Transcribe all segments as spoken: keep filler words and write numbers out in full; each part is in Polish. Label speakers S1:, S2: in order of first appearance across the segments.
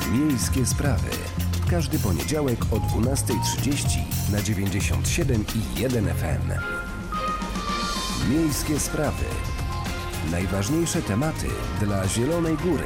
S1: Miejskie sprawy. Każdy poniedziałek o dwunasta trzydzieści na dziewięćdziesiąt siedem i jeden F M. Miejskie sprawy. Najważniejsze tematy dla Zielonej Góry.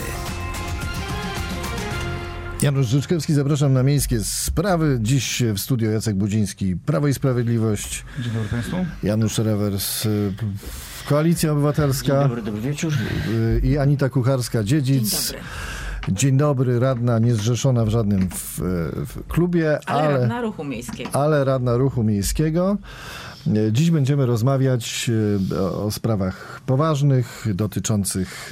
S2: Janusz Życzkowski, zapraszam na Miejskie Sprawy. Dziś w studio Jacek Budziński, Prawo i Sprawiedliwość.
S3: Dzień dobry Państwu.
S2: Janusz Rewers, Koalicja Obywatelska.
S4: Dzień dobry, dobry wieczór.
S2: I Anita Kucharska-Dziedzic.
S4: Dzień dobry.
S2: Dzień dobry, radna niezrzeszona w żadnym w, w klubie,
S4: ale,
S2: ale
S4: radna Ruchu Miejskiego.
S2: Ale radna Ruchu Miejskiego. Dziś będziemy rozmawiać o, o sprawach poważnych dotyczących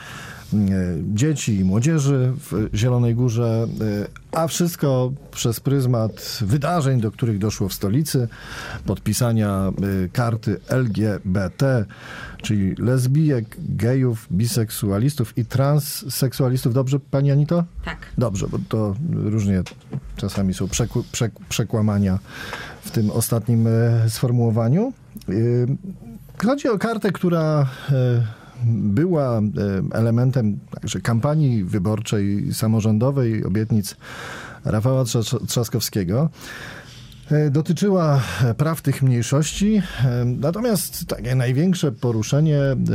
S2: dzieci i młodzieży w Zielonej Górze, a wszystko przez pryzmat wydarzeń, do których doszło w stolicy, podpisania karty L G B T, czyli lesbijek, gejów, biseksualistów i transseksualistów. Dobrze, pani Anito?
S4: Tak.
S2: Dobrze, bo to różnie czasami są przekł- przek- przekłamania w tym ostatnim sformułowaniu. Chodzi o kartę, która była elementem także kampanii wyborczej samorządowej obietnic Rafała Trzaskowskiego. Dotyczyła praw tych mniejszości, natomiast takie największe poruszenie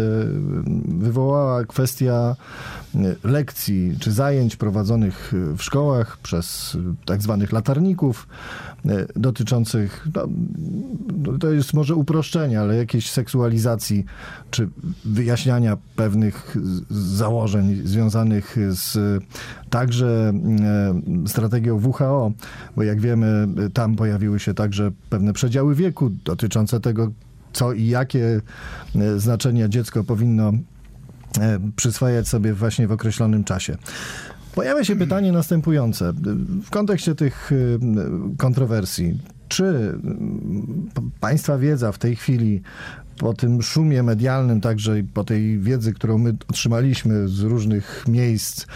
S2: wywołała kwestia lekcji czy zajęć prowadzonych w szkołach przez tak zwanych latarników dotyczących, no, to jest może uproszczenie, ale jakiejś seksualizacji czy wyjaśniania pewnych założeń związanych z także strategią W H O, bo jak wiemy, tam pojawiły się także pewne przedziały wieku dotyczące tego, co i jakie znaczenia dziecko powinno przyswajać sobie właśnie w określonym czasie. Pojawia się pytanie następujące. W kontekście tych kontrowersji, czy państwa wiedza w tej chwili po tym szumie medialnym, także i po tej wiedzy, którą my otrzymaliśmy z różnych miejsc,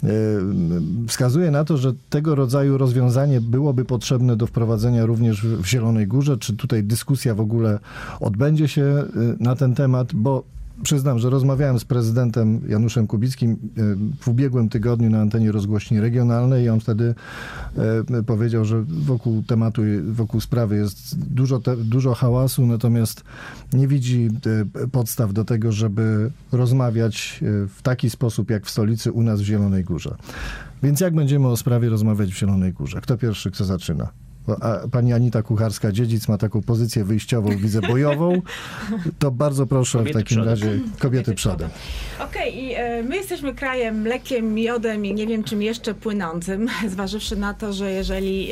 S2: wskazuje na to, że tego rodzaju rozwiązanie byłoby potrzebne do wprowadzenia również w Zielonej Górze? Czy tutaj dyskusja w ogóle odbędzie się na ten temat? Bo przyznam, że rozmawiałem z prezydentem Januszem Kubickim w ubiegłym tygodniu na antenie rozgłośni regionalnej i on wtedy powiedział, że wokół tematu, wokół sprawy jest dużo, te, dużo hałasu, natomiast nie widzi podstaw do tego, żeby rozmawiać w taki sposób jak w stolicy u nas w Zielonej Górze. Więc jak będziemy o sprawie rozmawiać w Zielonej Górze? Kto pierwszy, kto zaczyna? A pani Anita Kucharska-Dziedzic ma taką pozycję wyjściową, widzę, bojową. To bardzo proszę kobiety w takim przodem. razie kobiety, kobiety przodem.
S4: Okej, okay, i e, my jesteśmy krajem mlekiem, miodem i nie wiem czym jeszcze płynącym, zważywszy na to, że jeżeli e,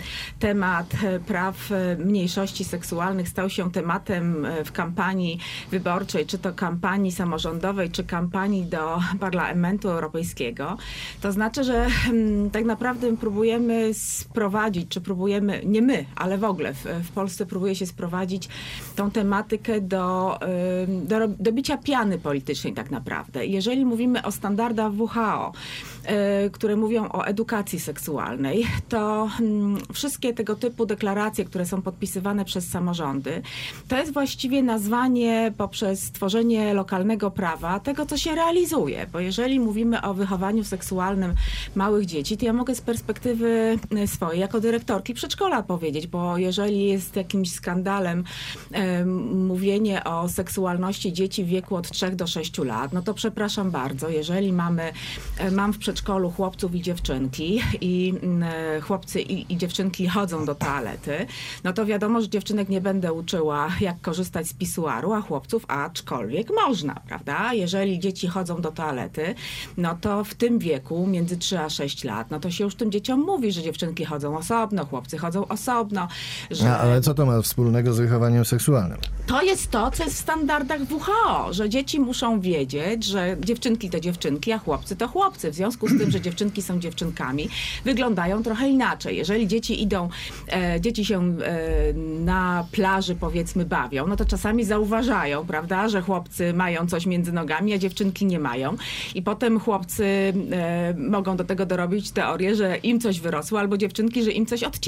S4: temat praw mniejszości seksualnych stał się tematem w kampanii wyborczej, czy to kampanii samorządowej, czy kampanii do Parlamentu Europejskiego, to znaczy, że m, tak naprawdę próbujemy sprowadzić, czy próbujemy nie my, ale w ogóle w, w Polsce próbuje się sprowadzić tą tematykę do, do, do bicia piany politycznej tak naprawdę. Jeżeli mówimy o standardach W H O, które mówią o edukacji seksualnej, to wszystkie tego typu deklaracje, które są podpisywane przez samorządy, to jest właściwie nazwanie poprzez stworzenie lokalnego prawa tego, co się realizuje. Bo jeżeli mówimy o wychowaniu seksualnym małych dzieci, to ja mogę z perspektywy swojej, jako dyrektorki przedszkola powiedzieć, bo jeżeli jest jakimś skandalem e, mówienie o seksualności dzieci w wieku od trzech do sześciu lat, no to przepraszam bardzo, jeżeli mamy, e, mam w przedszkolu chłopców i dziewczynki i e, chłopcy i, i dziewczynki chodzą do toalety, no to wiadomo, że dziewczynek nie będę uczyła, jak korzystać z pisuaru, a chłopców aczkolwiek można, prawda? Jeżeli dzieci chodzą do toalety, no to w tym wieku, między trzy a sześć lat, no to się już tym dzieciom mówi, że dziewczynki chodzą osobno, chłopcy chodzą osobno. Że...
S2: A, ale co to ma wspólnego z wychowaniem seksualnym?
S4: To jest to, co jest w standardach W H O, że dzieci muszą wiedzieć, że dziewczynki to dziewczynki, a chłopcy to chłopcy. W związku z tym, że dziewczynki są dziewczynkami, wyglądają trochę inaczej. Jeżeli dzieci idą, e, dzieci się e, na plaży, powiedzmy, bawią, no to czasami zauważają, prawda, że chłopcy mają coś między nogami, a dziewczynki nie mają. I potem chłopcy e, mogą do tego dorobić teorię, że im coś wyrosło, albo dziewczynki, że im coś odcięło.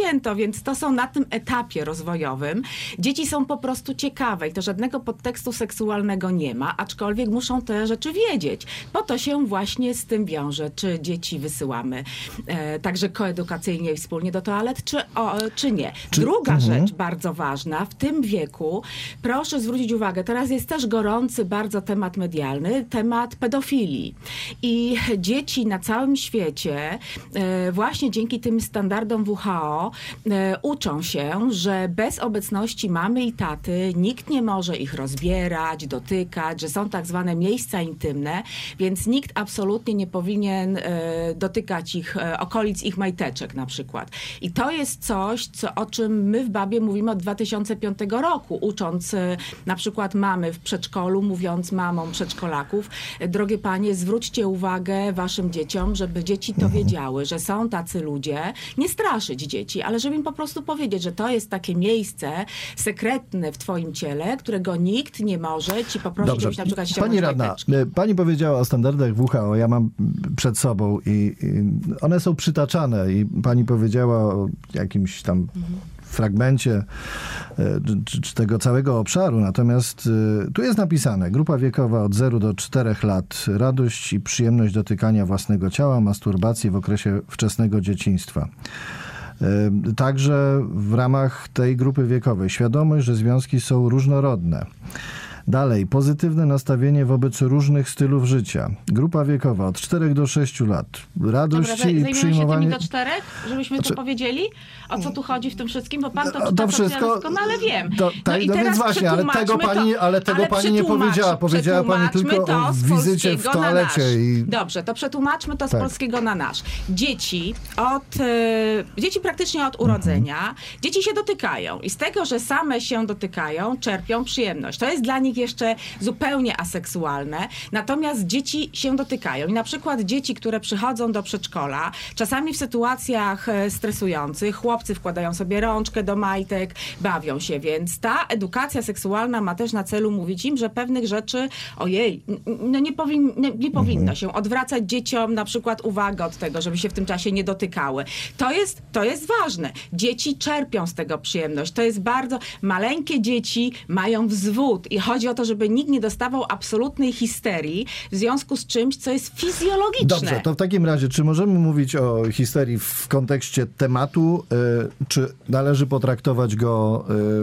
S4: święto, więc to są na tym etapie rozwojowym. Dzieci są po prostu ciekawe i to żadnego podtekstu seksualnego nie ma, aczkolwiek muszą te rzeczy wiedzieć. Po to się właśnie z tym wiąże, czy dzieci wysyłamy e, także koedukacyjnie i wspólnie do toalet, czy, o, czy nie. Czy... Druga mhm. rzecz bardzo ważna, w tym wieku, proszę zwrócić uwagę, teraz jest też gorący bardzo temat medialny, temat pedofilii. I dzieci na całym świecie e, właśnie dzięki tym standardom W H O e, uczą się, że bez obecności mamy i taty nikt nie może ich rozbierać, dotykać, że są tak zwane miejsca intymne, więc nikt absolutnie nie powinien e, dotykać ich, e, okolic ich majteczek na przykład. I to jest coś, co, o czym my w Babie mówimy od dwa tysiące piątego roku, ucząc e, na przykład mamy w przedszkolu, mówiąc mamom przedszkolaków, e, drogie panie, zwróćcie uwagę waszym dzieciom, żeby dzieci to wiedziały, że są tacy ludzie, nie straszyć dzieci, ale żeby im po prostu powiedzieć, że to jest takie miejsce sekretne w twoim ciele, którego nikt nie może ci poprosić,
S2: Dobrze.
S4: żebyś na przykład ściągnąć
S2: Pani radna,
S4: majteczki.
S2: pani powiedziała o standardach W H O, ja mam przed sobą i, i one są przytaczane i pani powiedziała o jakimś tam mhm. fragmencie czy, czy tego całego obszaru, natomiast y, tu jest napisane, grupa wiekowa od zera do czterech lat, radość i przyjemność dotykania własnego ciała, masturbację w okresie wczesnego dzieciństwa. Y, także w ramach tej grupy wiekowej świadomość, że związki są różnorodne. Dalej, pozytywne nastawienie wobec różnych stylów życia. Grupa wiekowa od czterech do sześciu lat. Radości
S4: Dobra,
S2: i przyjmowanie...
S4: się tymi do czterech, żebyśmy znaczy... to powiedzieli? O co tu chodzi w tym wszystkim? Bo pan to czyta,
S2: to wszystko,
S4: ja doskonale wiem.
S2: To, ta, no, i no więc właśnie, ale tego pani, ale tego
S4: ale
S2: pani nie powiedziała. Powiedziała pani tylko o wizycie w toalecie. I...
S4: Dobrze, to przetłumaczmy to z tak. polskiego na nasz. Dzieci od, e, dzieci praktycznie od urodzenia, mhm. dzieci się dotykają i z tego, że same się dotykają, czerpią przyjemność. To jest dla nich jeszcze zupełnie aseksualne, natomiast dzieci się dotykają i na przykład dzieci, które przychodzą do przedszkola, czasami w sytuacjach stresujących, chłopcy wkładają sobie rączkę do majtek, bawią się, więc ta edukacja seksualna ma też na celu mówić im, że pewnych rzeczy, ojej, no nie, powin, nie, nie powinno się odwracać dzieciom na przykład uwagę od tego, żeby się w tym czasie nie dotykały. To jest, to jest ważne. Dzieci czerpią z tego przyjemność. To jest bardzo... Maleńkie dzieci mają wzwód i chodzi o to, żeby nikt nie dostawał absolutnej histerii w związku z czymś, co jest fizjologiczne.
S2: Dobrze, to w takim razie, czy możemy mówić o histerii w kontekście tematu, y, czy należy potraktować go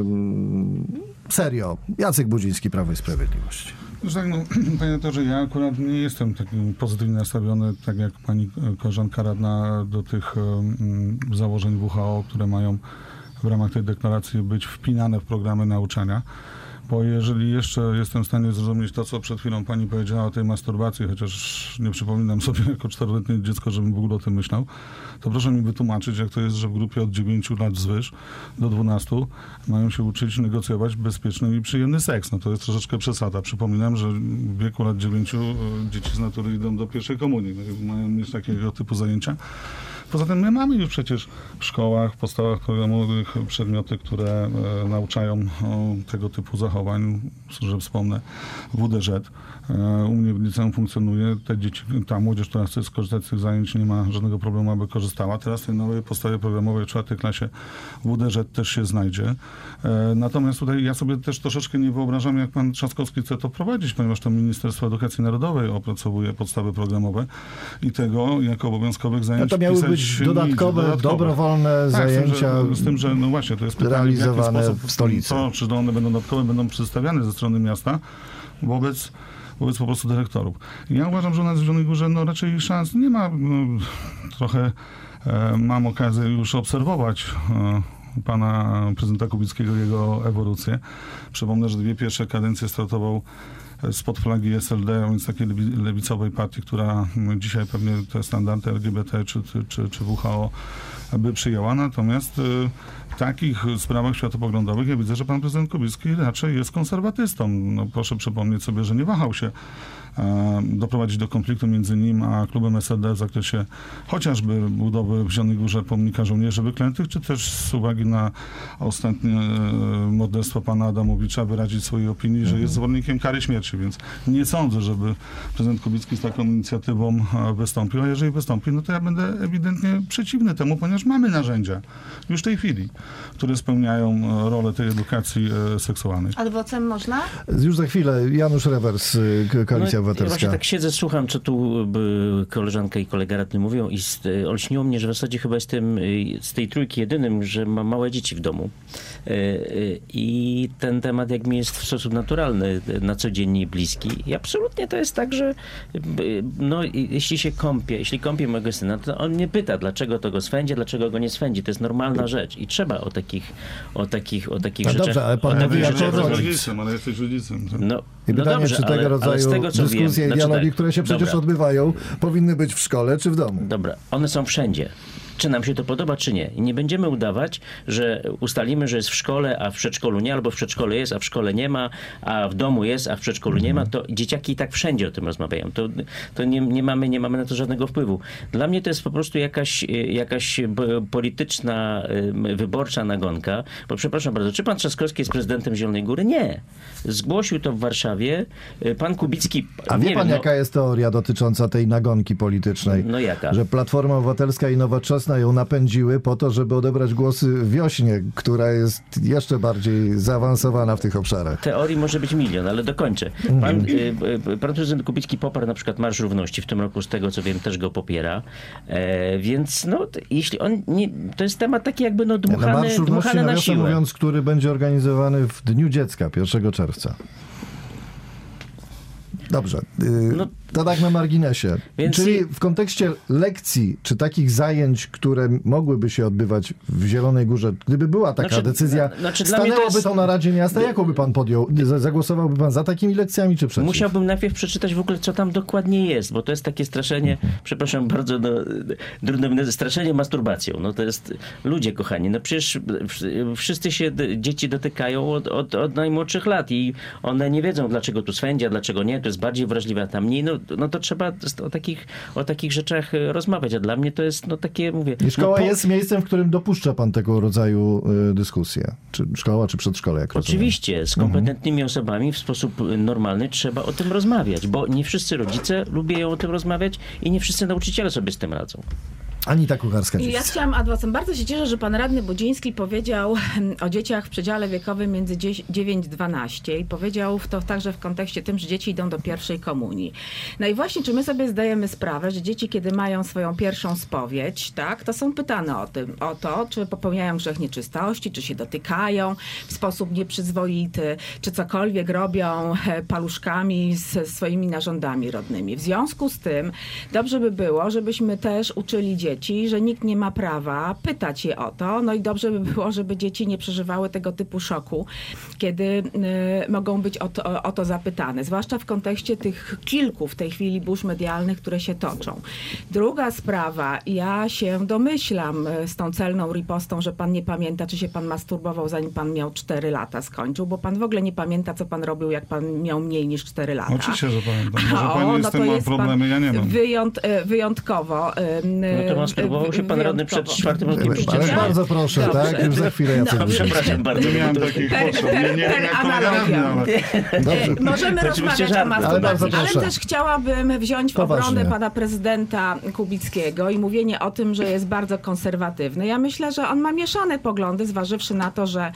S2: y, serio? Jacek Budziński, Prawo i Sprawiedliwość.
S3: Tak, no, panie doktorze, ja akurat nie jestem taki pozytywnie nastawiony, tak jak pani koleżanka radna, do tych um, założeń W H O, które mają w ramach tej deklaracji być wpinane w programy nauczania. Bo jeżeli jeszcze jestem w stanie zrozumieć to, co przed chwilą pani powiedziała o tej masturbacji, chociaż nie przypominam sobie jako czteroletnie dziecko, żebym w ogóle o tym myślał, to proszę mi wytłumaczyć, jak to jest, że w grupie od dziewięciu lat wzwyż do dwunastu mają się uczyć negocjować bezpieczny i przyjemny seks. No to jest troszeczkę przesada. Przypominam, że w wieku lat dziewięciu dzieci z natury idą do pierwszej komunii. Mają mieć takiego typu zajęcia. Poza tym my mamy już przecież w szkołach, w podstawach programowych przedmioty, które e, nauczają o, tego typu zachowań, że wspomnę W D Ż. E, u mnie w liceum funkcjonuje, te dzieci, ta młodzież, która chce skorzystać z tych zajęć, nie ma żadnego problemu, aby korzystała. Teraz w tej nowej podstawie programowej w czwartej klasie W D Ż też się znajdzie. E, natomiast tutaj ja sobie też troszeczkę nie wyobrażam, jak pan Trzaskowski chce to prowadzić, ponieważ to Ministerstwo Edukacji Narodowej opracowuje podstawy programowe i tego jako obowiązkowych zajęć
S2: no to miały być dodatkowe, dodatkowe, dobrowolne tak, zajęcia
S3: z tym, że, z tym, że no właśnie, to jest pytanie,
S2: realizowane
S3: w, jaki sposób
S2: w stolicy.
S3: To, czy one będą dodatkowe, będą przedstawiane ze strony miasta wobec, wobec po prostu dyrektorów. I ja uważam, że u nas w Zielonej Górze no, raczej szans nie ma. No, trochę e, mam okazję już obserwować e, pana prezydenta Kubickiego, jego ewolucję. Przypomnę, że dwie pierwsze kadencje startował spod flagi S L D, więc takiej lewicowej partii, która dzisiaj pewnie te standardy L G B T czy, czy, czy W H O by przyjęła. Natomiast w takich sprawach światopoglądowych ja widzę, że pan prezydent Kubicki raczej jest konserwatystą. No, proszę przypomnieć sobie, że nie wahał się doprowadzić do konfliktu między nim a klubem S L D w zakresie chociażby budowy w Zielonej Górze pomnika żołnierzy wyklętych, czy też z uwagi na ostatnie morderstwo pana Adamowicza wyrazić swojej opinii, mhm. że jest zwolennikiem kary śmierci, więc nie sądzę, żeby prezydent Kubicki z taką inicjatywą wystąpił, a jeżeli wystąpi, no to ja będę ewidentnie przeciwny temu, ponieważ mamy narzędzia już w tej chwili, które spełniają rolę tej edukacji seksualnej.
S4: Adwocem można?
S2: Już za chwilę. Janusz Rewers, Koalicja
S5: no,
S2: Obywatelska.
S5: Ja właśnie tak siedzę, słucham, co tu koleżanka i kolega radny mówią i olśniło mnie, że w zasadzie chyba jestem z tej trójki jedynym, że mam małe dzieci w domu. I ten temat jak mi jest w sposób naturalny, na co dzień i bliski. I absolutnie to jest tak, że no, jeśli się kąpię, jeśli kąpię mojego syna, to on mnie pyta, dlaczego to go swędzi, dlaczego go nie swędzi. To jest normalna rzecz i trzeba o takich, o takich, o takich
S2: no
S5: rzeczach...
S2: Dobrze, ale pan mówi jako rodzic.
S3: Ale jesteś rodzicem. Tak?
S5: No,
S2: I
S5: no
S2: pytanie,
S5: dobrze,
S2: czy tego
S5: ale,
S2: rodzaju
S5: ale z tego, co
S2: dyskusje
S5: wiem,
S2: i dialogi,
S5: znaczy tak,
S2: które się przecież
S5: dobra.
S2: odbywają, powinny być w szkole czy w domu?
S5: Dobra, one są wszędzie. Czy nam się to podoba, czy nie. I nie będziemy udawać, że ustalimy, że jest w szkole, a w przedszkolu nie, albo w przedszkolu jest, a w szkole nie ma, a w domu jest, a w przedszkolu nie ma, to dzieciaki i tak wszędzie o tym rozmawiają. To, to nie, nie, mamy, nie mamy na to żadnego wpływu. Dla mnie to jest po prostu jakaś, jakaś polityczna, wyborcza nagonka, bo przepraszam bardzo, czy pan Trzaskowski jest prezydentem Zielonej Góry? Nie. Zgłosił to w Warszawie. Pan Kubicki...
S2: A wie
S5: nie
S2: pan,
S5: wiem,
S2: jaka
S5: no,
S2: jest teoria dotycząca tej nagonki politycznej?
S5: No jaka?
S2: Że Platforma Obywatelska i Nowoczesna ją napędziły po to, żeby odebrać głosy Wiośnie, która jest jeszcze bardziej zaawansowana w tych obszarach.
S5: Teorii może być milion, ale dokończę. Pan, y, pan prezydent Kubicki poparł na przykład Marsz Równości. W tym roku, z tego co wiem, też go popiera. E, więc no, t- jeśli on nie, to jest temat taki jakby no dmuchany,
S2: na Marsz Równości,
S5: dmuchany na
S2: nawiasem
S5: siłę.
S2: mówiąc, który będzie organizowany w Dniu Dziecka, pierwszego czerwca. Dobrze. Yy,
S5: No,
S2: to tak na marginesie.
S5: Więc
S2: Czyli
S5: i-
S2: w kontekście lekcji, czy takich zajęć, które mogłyby się odbywać w Zielonej Górze, gdyby była taka
S5: Znaczy,
S2: decyzja,
S5: na- znaczy dla mnie to
S2: stanęłoby
S5: jest-
S2: to na Radzie Miasta, jaką by pan podjął? Z- Zagłosowałby pan za takimi lekcjami, czy przeciw?
S5: Musiałbym najpierw przeczytać w ogóle, co tam dokładnie jest, bo to jest takie straszenie, przepraszam bardzo, no, trudne, straszenie masturbacją. No to jest, ludzie kochani, no przecież wszyscy się d- dzieci dotykają od, od, od najmłodszych lat i one nie wiedzą, dlaczego tu swędzia, dlaczego nie, to jest bardziej wrażliwe, a tam mniej. No, no to trzeba o takich, o takich rzeczach rozmawiać, a dla mnie to jest, no takie, mówię...
S2: I szkoła
S5: no, po-
S2: jest miejscem, w którym dopuszcza pan tego rodzaju y, dyskusje. Czy szkoła, czy przedszkole, jak rozumiem.
S5: Oczywiście, z kompetentnymi osobami w sposób normalny trzeba o tym rozmawiać, bo nie wszyscy rodzice lubią o tym rozmawiać i nie wszyscy nauczyciele sobie z tym radzą.
S2: Anita Kucharska.
S4: I ja chciałam adwocem. Bardzo się cieszę, że pan radny Budziński powiedział o dzieciach w przedziale wiekowym między dziewięć a dwanaście i powiedział to także w kontekście tym, że dzieci idą do pierwszej komunii. No i właśnie, czy my sobie zdajemy sprawę, że dzieci, kiedy mają swoją pierwszą spowiedź, tak, to są pytane o tym, o to, czy popełniają grzech nieczystości, czy się dotykają w sposób nieprzyzwoity, czy cokolwiek robią paluszkami ze swoimi narządami rodnymi. W związku z tym dobrze by było, żebyśmy też uczyli dzieci, że nikt nie ma prawa pytać je o to. No i dobrze by było, żeby dzieci nie przeżywały tego typu szoku, kiedy y, mogą być o to, o, o to zapytane. Zwłaszcza w kontekście tych kilku w tej chwili burz medialnych, które się toczą. Druga sprawa, ja się domyślam z tą celną ripostą, że pan nie pamięta, czy się pan masturbował, zanim pan miał cztery lata skończył, bo pan w ogóle nie pamięta, co pan robił, jak pan miał mniej niż cztery lata.
S3: Oczywiście, że pamiętam. Może
S4: O,
S3: pani
S4: no
S3: z
S4: to
S3: tym ma
S4: jest pan
S3: problemy, ja nie mam.
S4: Wyjąt, wyjątkowo.
S5: No to masturbował się pan radny przed czwartym rokiem
S2: Ale
S5: życia.
S2: bardzo proszę,
S4: Dobrze.
S2: tak? Już za chwilę ja
S4: No,
S2: coś
S5: Przepraszam bardzo.
S3: Nie miałem
S5: bo to-
S3: takich
S4: Per-
S3: potrzeb.
S4: per-
S3: Nie, nie wiem,
S4: per
S3: jak kolega
S4: analogia.
S3: radny, ale...
S2: Dobrze.
S4: E, Możemy
S5: To oczywiście
S4: rozmawiać
S5: żart,
S4: o
S5: ale
S2: bardzo
S4: masturbacji, ale,
S2: proszę.
S4: też chciałabym wziąć w
S2: Poważnie.
S4: obronę pana prezydenta Kubickiego i mówienie o tym, że jest bardzo konserwatywny. Ja myślę, że on ma mieszane poglądy, zważywszy na to, że e,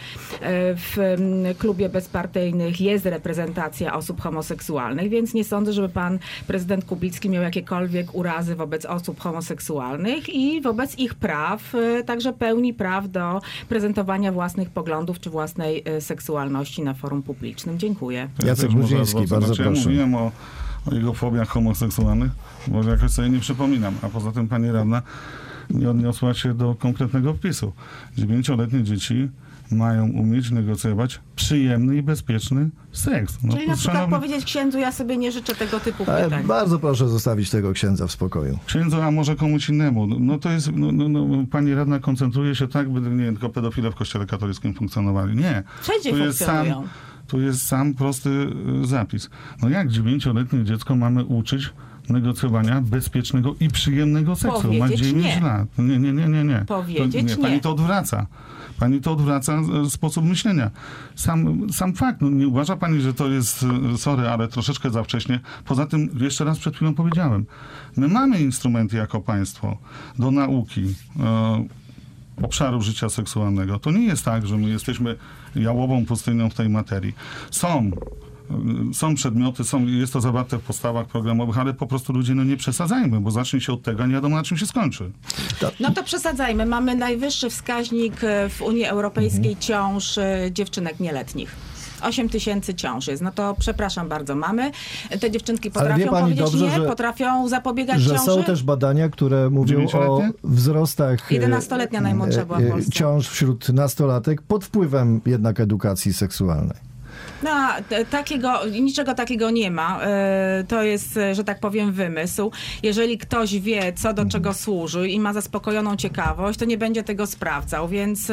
S4: w mm, klubie bezpartyjnych jest reprezentacja osób homoseksualnych, więc nie sądzę, żeby pan prezydent Kubicki miał jakiekolwiek urazy wobec osób homoseksualnych i wobec ich praw, e, także pełni praw do prezentowania własnych poglądów czy własnej e, seksualności na forum publicznym. Dziękuję.
S2: Jacek
S3: Też może
S2: Budziński,
S3: adwokat.
S2: bardzo
S3: Znaczy, ja
S2: proszę.
S3: mówiłem o, o jego fobiach homoseksualnych, bo jakoś sobie nie przypominam. A poza tym pani radna nie odniosła się do konkretnego wpisu. Dziewięcioletnie dzieci mają umieć negocjować przyjemny i bezpieczny seks. No,
S4: Czyli na przykład
S3: szanowny
S4: powiedzieć księdzu, ja sobie nie życzę tego typu
S2: Ale
S4: pytań.
S2: bardzo proszę zostawić tego księdza w spokoju.
S3: księdzu, a może komuś innemu. No to jest, no, no, no, pani radna koncentruje się tak, by nie tylko pedofile w kościele katolickim funkcjonowali. Nie.
S4: Wszędzie
S3: To jest sam,
S4: funkcjonują.
S3: Tu jest sam prosty y, zapis. No jak dziewięcioletnie dziecko mamy uczyć negocjowania bezpiecznego i przyjemnego seksu? Ma
S4: Powiedzieć
S3: dziewięć
S4: nie.
S3: lat. Nie, nie, nie, nie. nie.
S4: Powiedzieć
S3: to, nie. Pani
S4: nie.
S3: to odwraca. Pani to odwraca e, sposób myślenia. Sam, sam fakt, no nie uważa pani, że to jest, e, sorry, ale troszeczkę za wcześnie. Poza tym, jeszcze raz przed chwilą powiedziałem, my mamy instrumenty jako państwo do nauki e, obszaru życia seksualnego. To nie jest tak, że my jesteśmy jałową pustynią w tej materii. Są Są przedmioty, są, jest to zawarte w podstawach programowych, ale po prostu ludzie, no nie przesadzajmy, bo zacznie się od tego, nie wiadomo na czym się skończy.
S4: No to przesadzajmy. Mamy najwyższy wskaźnik w Unii Europejskiej mhm. ciąż dziewczynek nieletnich. osiem tysięcy ciąż jest. No to przepraszam bardzo, mamy. Te dziewczynki potrafią powiedzieć dobrze, nie, że, potrafią zapobiegać
S2: że
S4: ciąży.
S2: Są też badania, które mówią o wzrostach
S4: jedenastoletnia najmłodsza była w Polsce.
S2: Ciąż wśród nastolatek pod wpływem jednak edukacji seksualnej.
S4: No, takiego, niczego takiego nie ma. To jest, że tak powiem, wymysł. Jeżeli ktoś wie, co do czego służy i ma zaspokojoną ciekawość, to nie będzie tego sprawdzał, więc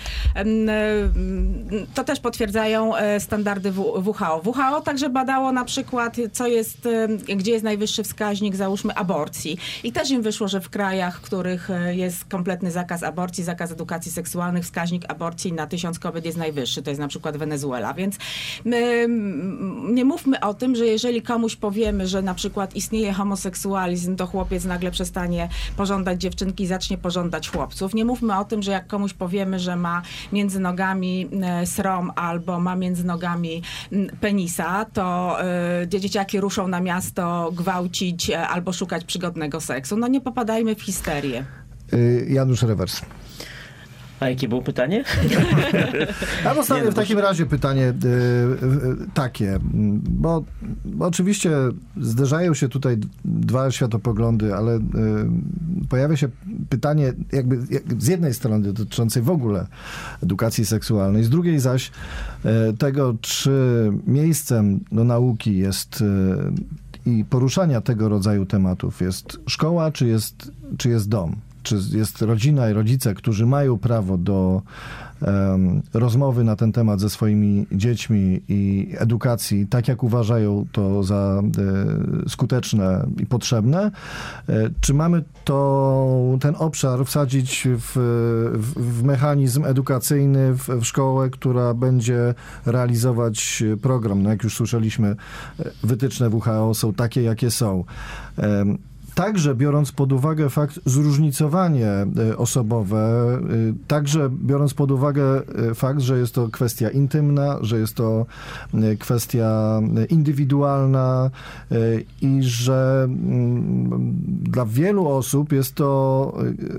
S4: to też potwierdzają standardy W H O. W H O także badało na przykład, co jest, gdzie jest najwyższy wskaźnik, załóżmy, aborcji. I też im wyszło, że w krajach, w których jest kompletny zakaz aborcji, zakaz edukacji seksualnej, wskaźnik aborcji na tysiąc kobiet jest najwyższy. To jest na przykład Wenezuela, więc my nie mówmy o tym, że jeżeli komuś powiemy, że na przykład istnieje homoseksualizm, to chłopiec nagle przestanie pożądać dziewczynki i zacznie pożądać chłopców. Nie mówmy o tym, że jak komuś powiemy, że ma między nogami srom albo ma między nogami penisa, to y, dzieciaki ruszą na miasto gwałcić albo szukać przygodnego seksu. No nie popadajmy w histerię.
S2: Janusz Rewers.
S5: A jakie było pytanie?
S2: A postawię w takim razie pytanie y, y, takie, bo, bo oczywiście zderzają się tutaj dwa światopoglądy, ale y, pojawia się pytanie jakby jak, z jednej strony dotyczącej w ogóle edukacji seksualnej, z drugiej zaś y, tego, czy miejscem do nauki jest y, i poruszania tego rodzaju tematów jest szkoła, czy jest, czy jest dom. Czy jest rodzina i rodzice, którzy mają prawo do um, rozmowy na ten temat ze swoimi dziećmi i edukacji, tak jak uważają to za e, skuteczne i potrzebne. E, czy mamy to, ten obszar wsadzić w, w, w mechanizm edukacyjny, w, w szkołę, która będzie realizować program? No jak już słyszeliśmy, wytyczne W H O są takie, jakie są. E, Także biorąc pod uwagę fakt zróżnicowanie osobowe, także biorąc pod uwagę fakt, że jest to kwestia intymna, że jest to kwestia indywidualna i że dla wielu osób jest to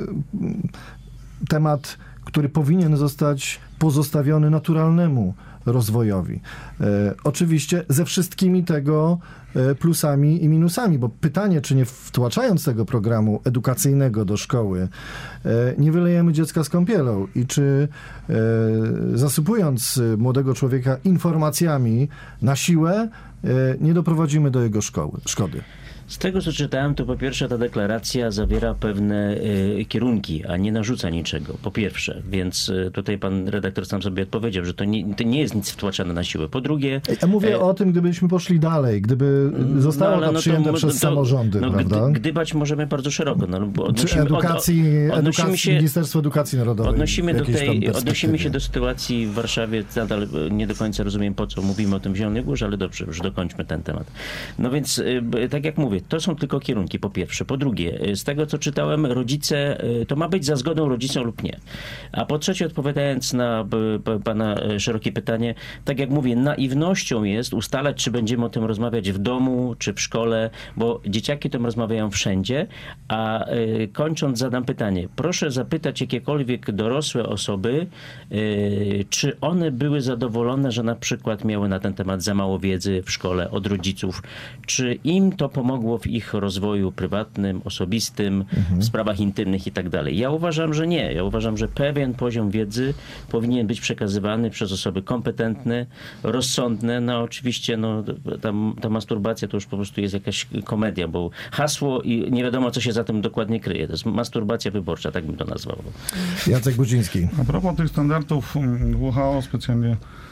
S2: temat, który powinien zostać pozostawiony naturalnemu rozwojowi. E, oczywiście ze wszystkimi tego e, plusami i minusami, bo pytanie, czy nie wtłaczając tego programu edukacyjnego do szkoły, e, nie wylejemy dziecka z kąpielą i czy e, zasypując młodego człowieka informacjami na siłę, e, nie doprowadzimy do jego szkoły, szkody.
S5: Z tego, co czytałem, to po pierwsze ta deklaracja zawiera pewne y, kierunki, a nie narzuca niczego. Po pierwsze, więc y, tutaj pan redaktor sam sobie odpowiedział, że to nie, to nie jest nic wtłaczane na siłę. Po drugie...
S2: Ja mówię e... o tym, gdybyśmy poszli dalej, gdyby zostało no, to no, przyjęte to, przez to, samorządy,
S5: no,
S2: prawda?
S5: Gdy, gdybać możemy bardzo szeroko. No, bo odnosimy,
S2: Czy edukacji,
S5: od, odnosimy
S2: edukacji,
S5: się,
S2: Ministerstwo Edukacji Narodowej.
S5: Odnosimy, do tej, odnosimy się do sytuacji w Warszawie. Nadal nie do końca rozumiem, po co mówimy o tym w Zielonej Górze, ale dobrze, już dokończmy ten temat. No więc, y, tak jak mówię, to są tylko kierunki, po pierwsze. Po drugie, z tego, co czytałem, rodzice, to ma być za zgodą rodzicą lub nie. A po trzecie, odpowiadając na pana szerokie pytanie, tak jak mówię, naiwnością jest ustalać, czy będziemy o tym rozmawiać w domu, czy w szkole, bo dzieciaki o tym rozmawiają wszędzie, a kończąc zadam pytanie. Proszę zapytać jakiekolwiek dorosłe osoby, czy one były zadowolone, że na przykład miały na ten temat za mało wiedzy w szkole od rodziców, czy im to pomogło w ich rozwoju prywatnym, osobistym, mhm. w sprawach intymnych i tak dalej. Ja uważam, że nie. Ja uważam, że pewien poziom wiedzy powinien być przekazywany przez osoby kompetentne, rozsądne. No oczywiście no, ta, ta masturbacja to już po prostu jest jakaś komedia, bo hasło i nie wiadomo, co się za tym dokładnie kryje. To jest masturbacja wyborcza, tak bym to nazwał.
S2: Jacek Budziński.
S3: A propos tych standardów W H O specjalnie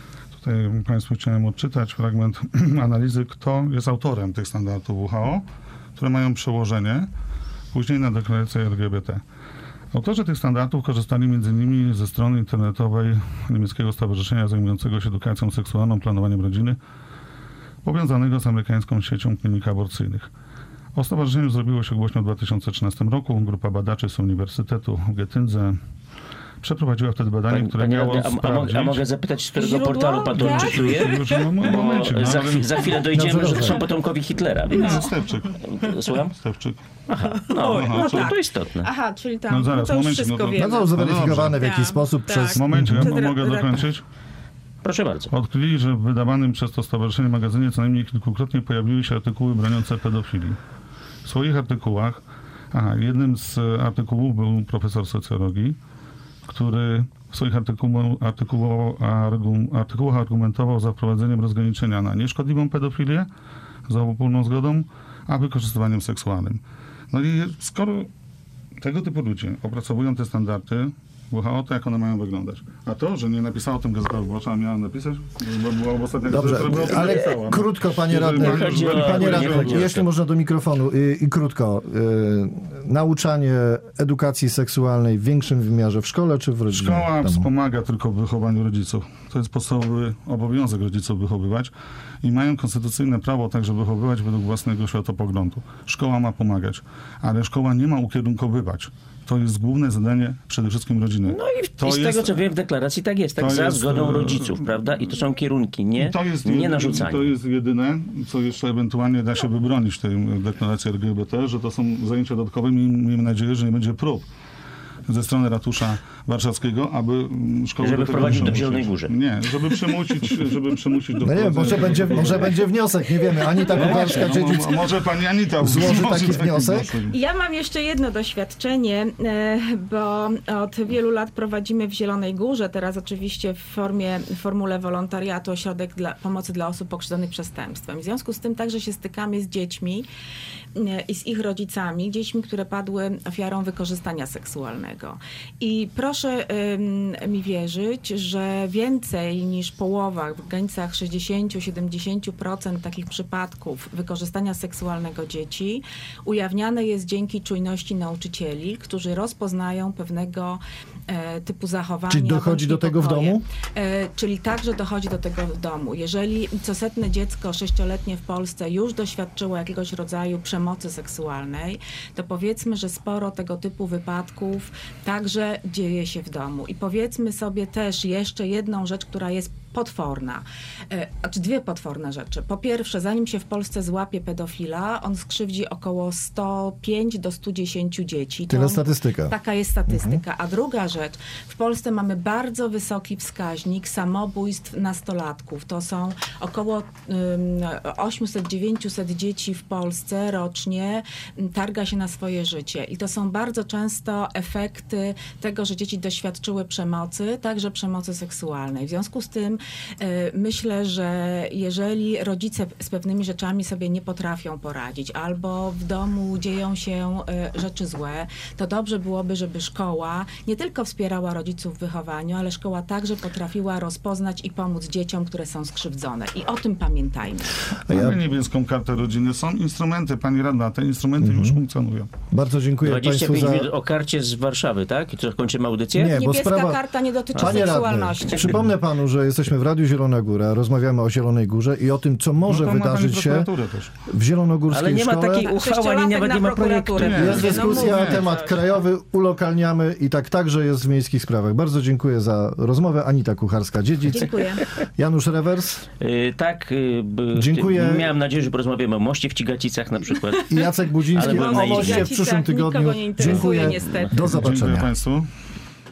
S3: Tutaj Państwu chciałem odczytać fragment analizy, kto jest autorem tych standardów W H O, które mają przełożenie później na deklarację L G B T. Autorzy tych standardów korzystali m.in. ze strony internetowej niemieckiego stowarzyszenia zajmującego się edukacją seksualną, planowaniem rodziny, powiązanego z amerykańską siecią klinik aborcyjnych. O stowarzyszeniu zrobiło się głośno w dwa tysiące trzynastym roku. Grupa badaczy z Uniwersytetu w Getyndze przeprowadziła wtedy badanie,
S5: Pani,
S3: które
S5: pani
S3: miało
S5: radny, a,
S3: sprawdzić...
S5: a, a mogę zapytać, z którego
S4: Źródło?
S5: portalu pan to
S4: Tak?
S5: odczytuje?
S3: Już mam momencik, no,
S5: Za,
S3: ale-
S5: za chwilę dojdziemy,
S2: Dobrze,
S5: że to
S2: dobrze.
S5: są potomkowie Hitlera.
S3: Nie,
S5: Więc...
S3: Stewczyk.
S5: Słucham?
S3: Stewczyk.
S5: Aha, no,
S3: Aha,
S5: no to,
S4: tak.
S5: to istotne.
S4: Aha, czyli tam,
S3: No
S4: no
S3: zaraz,
S4: to już
S3: momencik,
S4: wszystko
S3: no to-
S4: wiemy.
S2: No to zweryfikowane w
S4: Tak,
S2: jakiś sposób
S4: tak.
S2: przez...
S3: Momencie,
S4: Mhm.
S3: ja mogę
S4: Przed-
S3: dokończyć?
S5: Proszę bardzo.
S3: Odkryli, że w wydawanym przez to stowarzyszenie magazynie co najmniej kilkukrotnie pojawiły się artykuły broniące pedofilii. W swoich artykułach, aha, jednym z artykułów był profesor socjologii, który w swoich artykułu, artykułował, argum, artykułach argumentował za wprowadzeniem rozgraniczenia na nieszkodliwą pedofilię za obopólną zgodą, a wykorzystywaniem seksualnym. No i skoro tego typu ludzie opracowują te standardy W H O, to jak one mają wyglądać? A to, że nie napisała o tym Gazeta Wyborcza, a miała napisać, bo była ostatnia
S2: Dobrze,
S3: gazeta, która o tym
S2: ale
S3: napisała, no.
S2: krótko, panie
S3: Jeżeli
S2: radny,
S3: pan już
S5: Chodzi o-
S3: weryfikuje,
S2: panie
S5: nie
S2: radny,
S5: chodzi o
S2: jeśli
S5: to.
S2: można do mikrofonu i, i krótko, y, nauczanie edukacji seksualnej w większym wymiarze w szkole czy w rodzinie?
S3: Szkoła
S2: Domu?
S3: wspomaga tylko w wychowaniu rodziców. To jest podstawowy obowiązek rodziców wychowywać i mają konstytucyjne prawo także wychowywać według własnego światopoglądu. Szkoła ma pomagać, ale szkoła nie ma ukierunkowywać. To jest główne zadanie przede wszystkim rodziny.
S5: No i,
S3: To
S5: i z
S3: jest-
S5: tego, co wiem, w deklaracji tak jest. Tak,
S3: to
S5: za
S3: jest,
S5: zgodą
S3: e,
S5: rodziców, prawda? I to są kierunki, nie,
S3: To jest,
S5: nie
S3: jedy-
S5: narzucanie.
S3: To jest jedyne, co jeszcze ewentualnie da się wybronić w tej deklaracji L G B T, że to są zajęcia dodatkowe i miejmy nadzieję, że nie będzie prób ze strony ratusza warszawskiego, aby mm, szkoły
S5: Żeby
S3: do tego
S5: wprowadzić do
S3: przymusić.
S5: Zielonej Górze.
S3: Nie, żeby przymusić, żeby przymusić do
S2: No nie wiem, może
S3: wprowadzenia
S2: będzie,
S3: tego-
S2: może będzie wniosek, nie wiemy. Anita Kucharska,
S3: No,
S2: dziedzic.
S3: a może pani Anita
S2: złoży
S3: złoży
S2: taki wniosek?
S4: Ja mam jeszcze jedno doświadczenie, e, bo od wielu lat prowadzimy w Zielonej Górze, teraz oczywiście w formie, w formule wolontariatu, ośrodek dla, pomocy dla osób pokrzywdzonych przestępstwem. W związku z tym także się stykamy z dziećmi e, i z ich rodzicami, dziećmi, które padły ofiarą wykorzystania seksualnego. I proszę em, mi wierzyć, że więcej niż połowa, w granicach sześćdziesiąt do siedemdziesięciu procent takich przypadków wykorzystania seksualnego dzieci ujawniane jest dzięki czujności nauczycieli, którzy rozpoznają pewnego e, typu zachowania.
S2: Czyli dochodzi
S4: bądź
S2: do tego w
S4: niepokoje.
S2: domu?
S4: E, czyli także dochodzi do tego w domu. Jeżeli cosetne dziecko sześcioletnie w Polsce już doświadczyło jakiegoś rodzaju przemocy seksualnej, to powiedzmy, że sporo tego typu wypadków także dzieje się w domu. I powiedzmy sobie też jeszcze jedną rzecz, która jest potworna. E, Znaczy dwie potworne rzeczy. Po pierwsze, zanim się w Polsce złapie pedofila, on skrzywdzi około sto pięć do stu dziesięciu dzieci. To
S2: Tyle
S4: on-
S2: statystyka.
S4: Taka jest statystyka. A druga rzecz, w Polsce mamy bardzo wysoki wskaźnik samobójstw nastolatków. To są około um, osiemset do dziewięciuset dzieci w Polsce rocznie m, targa się na swoje życie. I to są bardzo często efekty tego, że dzieci doświadczyły przemocy, także przemocy seksualnej. W związku z tym e, myślę, że jeżeli rodzice z pewnymi rzeczami sobie nie potrafią poradzić, albo w domu dzieją się e, rzeczy złe, to dobrze byłoby, żeby szkoła nie tylko wspierała rodziców w wychowaniu, ale szkoła także potrafiła rozpoznać i pomóc dzieciom, które są skrzywdzone. I o tym pamiętajmy.
S2: A ja
S3: Mamy niebieską kartę rodziny. Są instrumenty, pani radna, te instrumenty już funkcjonują.
S2: bardzo dziękuję
S5: dwadzieścia
S2: Państwu
S5: pięć
S2: za...
S5: minut o karcie z Warszawy, tak? I to kończymy audycję?
S2: Nie, bo
S4: Niebieska
S2: sprawa-
S4: karta nie dotyczy
S2: Panie
S4: seksualności.
S2: radny, przypomnę panu, że jesteśmy w Radiu Zielona Góra, rozmawiamy o Zielonej Górze i o tym, co może
S3: No tam ma pani
S2: wydarzyć się
S3: prokuraturę też.
S2: w zielonogórskiej
S5: Ale nie ma
S2: szkole.
S5: takiej uchwały, ani nawet nie ma projektu.
S3: Nie.
S2: Jest
S3: Nie,
S2: dyskusja,
S3: no, nie.
S2: temat krajowy, ulokalniamy i tak także jest w miejskich sprawach. Bardzo dziękuję za rozmowę. Anita Kucharska-Dziedzic,
S4: Dziękuję.
S2: Janusz Rewers
S5: Y, tak, y, b-
S2: Dziękuję.
S5: ty- miałem nadzieję, że porozmawiamy o moście w Cigacicach na przykład.
S2: i Jacek Budziński
S5: Ale byłem
S2: o
S5: naiwny.
S2: moście w przyszłym
S4: Nikogo
S2: tygodniu.
S4: nie interesuje,
S2: Dziękuję.
S4: niestety.
S2: Do
S3: Dziękuję
S2: zobaczenia.
S3: państwu.